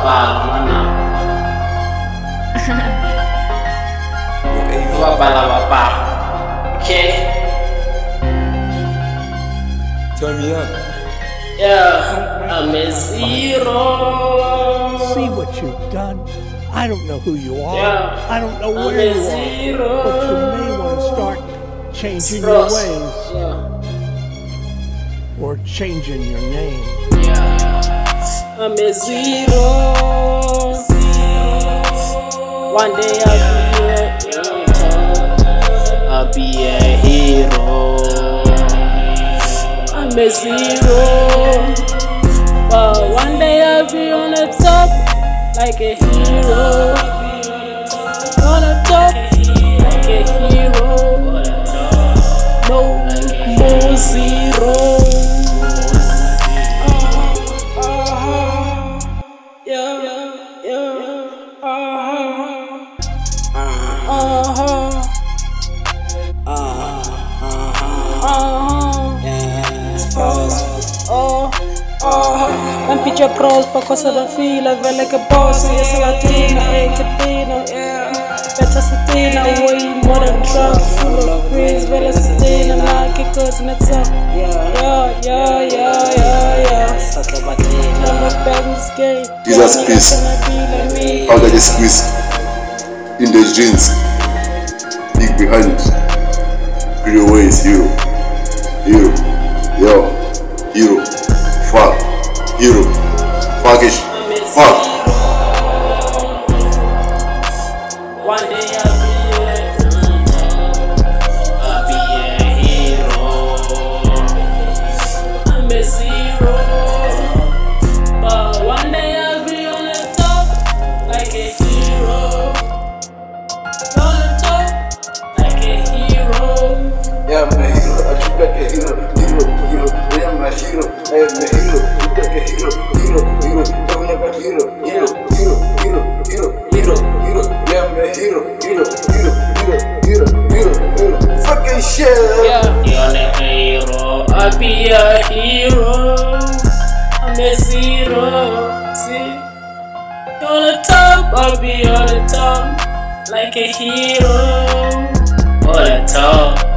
Okay. Turn me up. Yeah, I'm a zero. See what you've done? I don't know who you are. Yeah, I don't know I'm where a you zero. are. But you may want to start changing your ways. Yeah. Or changing your name. Yeah. I'm a zero. One day I'll be a hero. I'm a zero. But one day I'll be on the top like a hero. On the top like a hero. No more zero. Man picture pros pa cosa da fila, vele che boss, io sono latina, catena, yeah. Better satina, way more than truck, full of breeze, vele satina, nah, che cosa ne so. Yeah. I'm a bad in this game. Jesus Christ. How did they squeeze in the jeans? Big behind. Pretty away is hero. Hero. Fuck. Hero. Fuckish. Fuck. One day I'll be a hero. I'm a zero. But one day I'll be on the top like a hero. On the top like a hero. Yeah, I'm a hero. I should like a hero. Yeah, I'm a hero. I am a hero. You like a hero. I'm like a hero. Yeah, I'm a hero. Fucking shit. Yeah, you're a hero. I'll be a hero. I'm a zero. See, on the top, I'll be on the top like a hero. On the top.